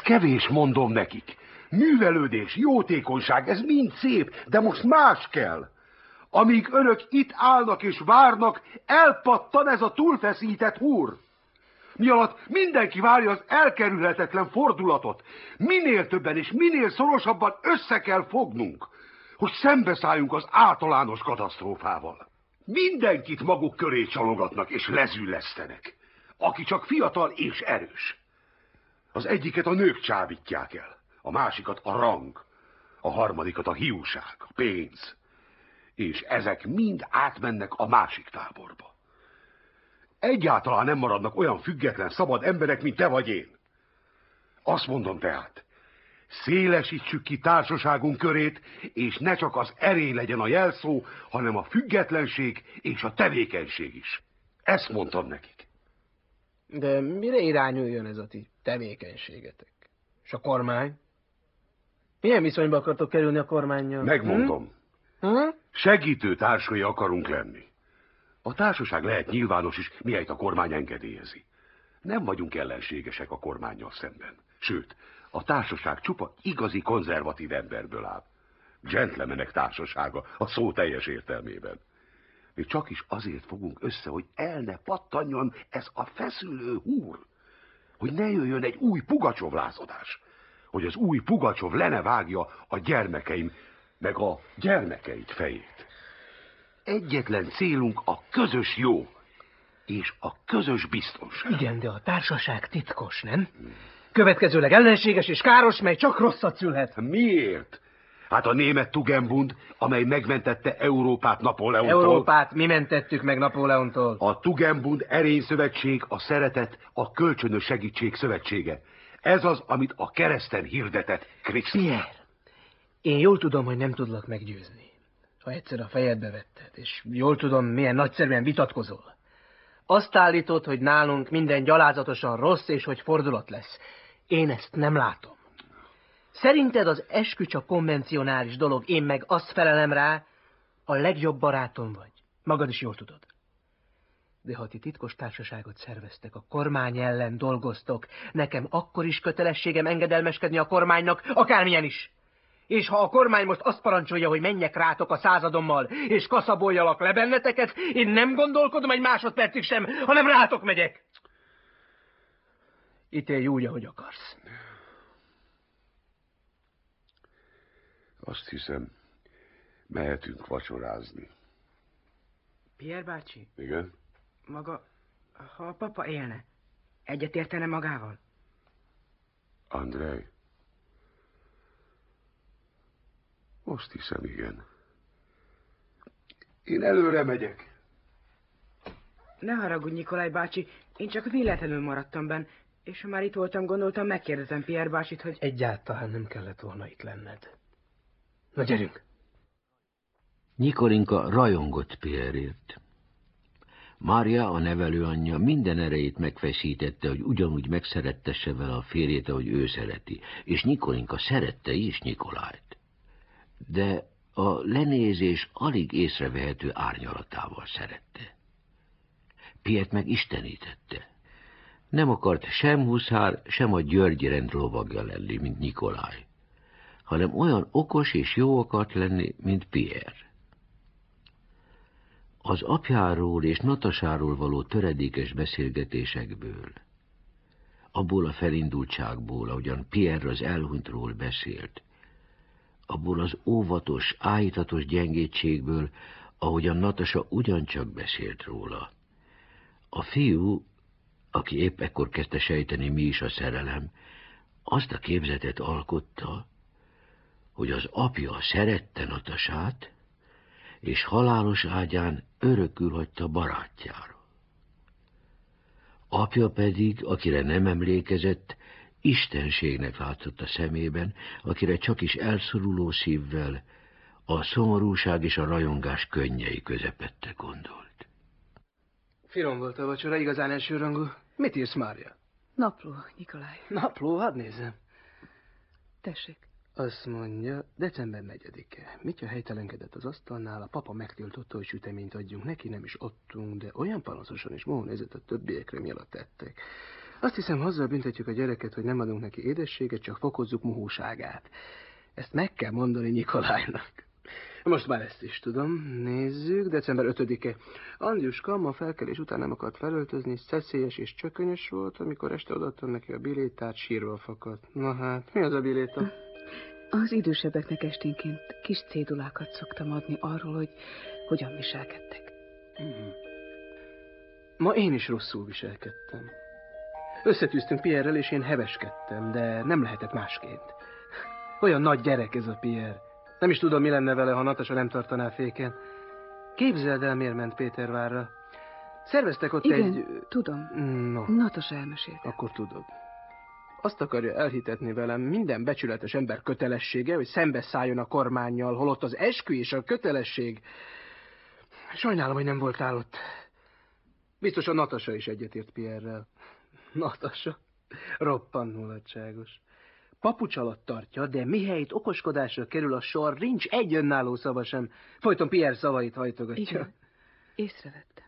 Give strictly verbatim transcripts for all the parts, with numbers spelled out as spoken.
kevés, mondom nekik. Művelődés, jótékonyság, ez mind szép, de most más kell. Amíg önök itt állnak és várnak, elpattan ez a túlfeszített húr. Mi alatt mindenki várja az elkerülhetetlen fordulatot. Minél többen és minél szorosabban össze kell fognunk, hogy szembeszálljunk az általános katasztrófával. Mindenkit maguk köré csalogatnak és lezüllesztenek, aki csak fiatal és erős. Az egyiket a nők csábítják el, a másikat a rang, a harmadikat a hiúság, a pénz. És ezek mind átmennek a másik táborba. Egyáltalán nem maradnak olyan független, szabad emberek, mint te vagy én. Azt mondom tehát, szélesítsük ki társaságunk körét, és ne csak az erély legyen a jelszó, hanem a függetlenség és a tevékenység is. Ezt mondtam nekik. De mire irányuljon ez a ti tevékenységetek? És a kormány? Milyen viszonyba akartok kerülni a kormánnyal? Megmondom. Hm? Hm? Segítő társai akarunk lenni. A társaság lehet nyilvános is, mihelyt a kormány engedélyezi. Nem vagyunk ellenségesek a kormánnyal szemben. Sőt, a társaság csupa igazi konzervatív emberből áll. Gentlemanek társasága a szó teljes értelmében. Mi csak is azért fogunk össze, hogy el ne pattanjon ez a feszülő húr. Hogy ne jöjjön egy új Pugacsov lázadás. Hogy az új Pugacsov le ne vágja a gyermekeim, meg a gyermekeit fejét. Egyetlen célunk a közös jó, és a közös biztonság. Igen, de a társaság titkos, nem? Következőleg ellenséges és káros, mely csak rosszat szülhet. Miért? Hát a német Tugendbund, amely megmentette Európát Napóleontól. Európát mi mentettük meg Napóleontól. A Tugendbund erényszövetség, a szeretet, a kölcsönös segítség szövetsége. Ez az, amit a kereszten hirdetett Krisztus. Pierre, én jól tudom, hogy nem tudlak meggyőzni. Ha egyszer a fejedbe vetted, és jól tudom, milyen nagyszerűen vitatkozol. Azt állítod, hogy nálunk minden gyalázatosan rossz, és hogy fordulat lesz. Én ezt nem látom. Szerinted az eskü csak konvencionális dolog, én meg azt felelem rá, a legjobb barátom vagy. Magad is jól tudod. De ha ti titkos társaságot szerveztek, a kormány ellen dolgoztok, nekem akkor is kötelességem engedelmeskedni a kormánynak, akármilyen is. És ha a kormány most azt parancsolja, hogy menjek rátok a századommal, és kaszaboljalak le benneteket, én nem gondolkodom egy másodpercig sem, hanem rátok megyek. Ítélj úgy, ahogy akarsz. Azt hiszem, mehetünk vacsorázni. Pierre bácsi? Igen? Maga, ha a papa élne, egyetértene magával? Andrej? Azt hiszem, igen. Én előre megyek. Ne haragudj, Nikolaj bácsi, én csak véletlenül maradtam benn, és ha már itt voltam, gondoltam, megkérdezem Pierre bácsit, hogy... Egyáltalán nem kellett volna itt lenned. Na, gyerünk! Nikolinka rajongott Pierre-ért. Mária, a nevelőanyja minden erejét megfeszítette, hogy ugyanúgy megszerettesse vele a férjét, ahogy ő szereti, és Nikolinka szerette is Nikolájt. De a lenézés alig észrevehető árnyalatával szerette. Piert meg istenítette. Nem akart sem Huszár, sem a Györgyi rend lovagja lenni, mint Nikolaj, hanem olyan okos és jó akart lenni, mint Pierre. Az apjáról és Natasáról való töredékes beszélgetésekből, abból a felindultságból, ahogyan Pierre az elhunytról beszélt, abból az óvatos, áhítatos gyengétségből, ahogyan Natasa ugyancsak beszélt róla. A fiú, aki épp ekkor kezdte sejteni, mi is a szerelem, azt a képzetet alkotta, hogy az apja szerette Natasát, és halálos ágyán örökül hagyta barátjára. Apja pedig, akire nem emlékezett, istenségnek látszott a szemében, akire csak is elszoruló szívvel a szomorúság és a rajongás könnyei közepette gondolt. Finom volt a vacsora, igazán elsőrangú. Mit írsz, Mária? Napló, Nikolaj. Napló, hadd nézzem. Tessék. Azt mondja, december negyedike. Mitya helytelenkedett az asztalnál, a papa megtiltotta, hogy süteményt adjunk neki, nem is adtunk, de olyan panaszosan és mohon nézett a többiekre, mi alatt tettek. Azt hiszem, azzal büntetjük a gyereket, hogy nem adunk neki édességet, csak fokozzuk mohóságát. Ezt meg kell mondani Nikolájnak. Most már ezt is tudom. Nézzük, december ötödike. Andjuska ma felkelés után nem akart felöltözni, szeszélyes és csökönyös volt, amikor este odaadtam neki a bilétát, sírva fakadt. Na hát, mi az a biléta? Az idősebbeknek esténként kis cédulákat szoktam adni arról, hogy hogyan viselkedtek. Mm. Ma én is rosszul viselkedtem. Összetűztünk Pierrel, és én heveskedtem, de nem lehetett másként. Olyan nagy gyerek ez a Pierre. Nem is tudom, mi lenne vele, ha Natasha nem tartaná féken. Képzeld el, miért ment Pétervárra. Szerveztek ott Igen, egy... tudom. No. Natasha elmesélte. Akkor tudod. Azt akarja elhitetni velem, minden becsületes ember kötelessége, hogy szembeszálljon a kormánnyal, holott az eskü és a kötelesség... Sajnálom, hogy nem voltál ott. Biztos a Natasha is egyetért Pierrel. Natasha? Roppant mulatságos. Papucs alatt tartja, de mihelyt okoskodásra kerül a sor, nincs egy önálló szava sem. Folyton Pierre szavait hajtogatja. Igen, észrevettem.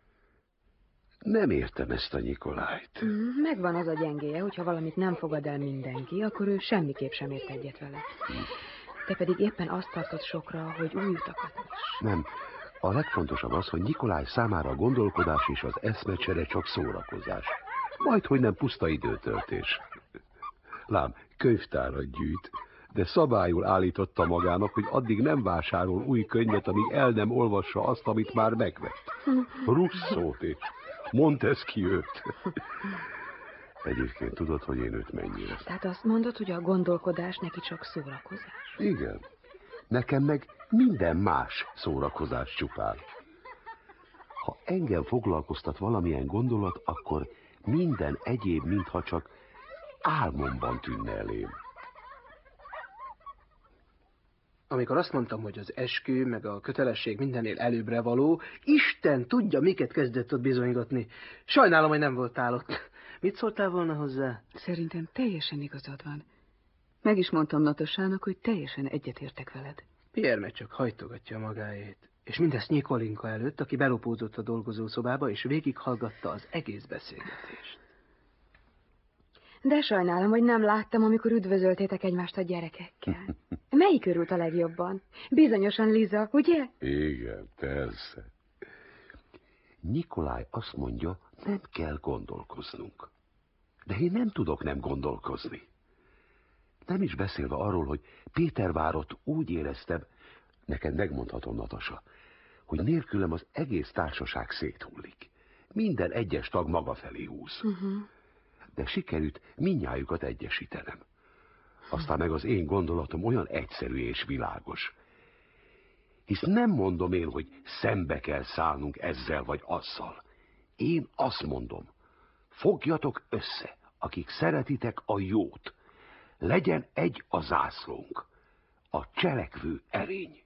Nem értem ezt a Nikolájt. Mm, megvan az a gyengéje, hogyha valamit nem fogad el mindenki, akkor ő semmiképp sem ért egyet vele. Te pedig éppen azt tartod sokra, hogy új utakat is. Nem. A legfontosabb az, hogy Nikoláj számára a gondolkodás és az eszmecsere csak szórakozás. Majd, hogy nem puszta időtöltés. Lám, könyvtárat gyűjt, de szabályul állította magának, hogy addig nem vásárol új könyvet, amíg el nem olvassa azt, amit már megvett. Russzót és Montesquieu-t. Egyébként tudod, hogy én őt mennyire. Tehát azt mondod, hogy a gondolkodás neki csak szórakozás? Igen. Nekem meg minden más szórakozás csupán. Ha engem foglalkoztat valamilyen gondolat, akkor minden egyéb, mintha csak álmomban tűnne elém. Amikor azt mondtam, hogy az eskü meg a kötelesség mindennél előbbre való, Isten tudja, miket kezdett ott bizonygatni. Sajnálom, hogy nem voltál ott. Mit szóltál volna hozzá? Szerintem teljesen igazad van. Meg is mondtam Natasának, hogy teljesen egyetértek veled. Pierre meg csak hajtogatja magáét. És mindezt Nikolinka előtt, aki belopózott a dolgozószobába, és végighallgatta az egész beszélgetést. De sajnálom, hogy nem láttam, amikor üdvözöltétek egymást a gyerekekkel. Melyik örült a legjobban? Bizonyosan Liza, ugye? Igen, persze. Nikolaj azt mondja, nem kell gondolkoznunk. De én nem tudok nem gondolkozni. Nem is beszélve arról, hogy Pétervárot úgy éreztem, neked megmondhatom, Natasha, hogy nélkülem az egész társaság széthullik. Minden egyes tag maga felé húz. Uh-huh. De sikerült mindnyájukat egyesítenem. Aztán meg az én gondolatom olyan egyszerű és világos. Hisz nem mondom én, hogy szembe kell szállnunk ezzel vagy azzal. Én azt mondom, fogjatok össze, akik szeretitek a jót. Legyen egy a zászlónk, a cselekvő erény.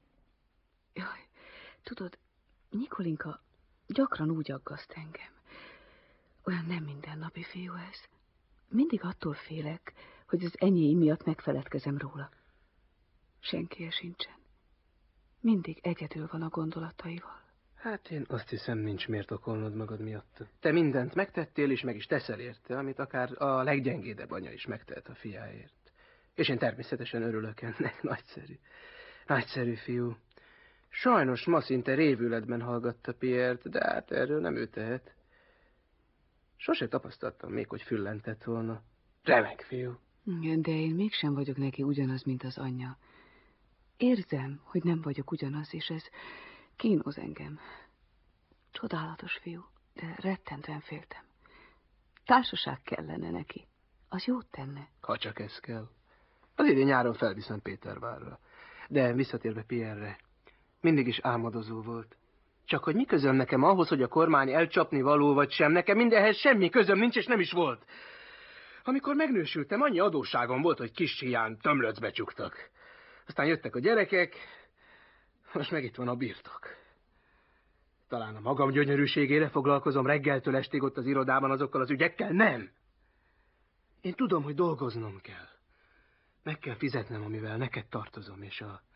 Jaj, tudod, Nikolinka gyakran úgy aggaszt engem. Olyan nem mindennapi fiú ez. Mindig attól félek, hogy az enyém miatt megfeledkezem róla. Senki sincsen. Mindig egyedül van a gondolataival. Hát én azt hiszem, nincs miért okolnod magad miatt. Te mindent megtettél, és meg is teszel érte, amit akár a leggyengédebb anya is megtehet a fiáért. És én természetesen örülök ennek. Nagyszerű. Nagyszerű fiú. Sajnos ma szinte révületben hallgatta Pierre-t, de hát erről nem ő tehet. Sose tapasztaltam még, hogy füllentett volna. Remek fiú. Igen, de én mégsem vagyok neki ugyanaz, mint az anyja. Érzem, hogy nem vagyok ugyanaz, és ez kínoz engem. Csodálatos fiú, de rettentően féltem. Társaság kellene neki. Az jót tenne. Ha csak ez kell. Az idén nyáron felviszem Pétervárra. De visszatérve Pierre-re, mindig is álmodozó volt. Csak hogy mi közöm nekem ahhoz, hogy a kormány elcsapni való vagy sem, nekem mindenhez semmi közöm nincs, és nem is volt. Amikor megnősültem, annyi adósságom volt, hogy kis hián tömlöcbe csuktak. Aztán jöttek a gyerekek, most meg itt van a birtok. Talán a magam gyönyörűségére foglalkozom reggeltől estig ott az irodában azokkal az ügyekkel? Nem! Én tudom, hogy dolgoznom kell. Meg kell fizetnem, amivel neked tartozom, és a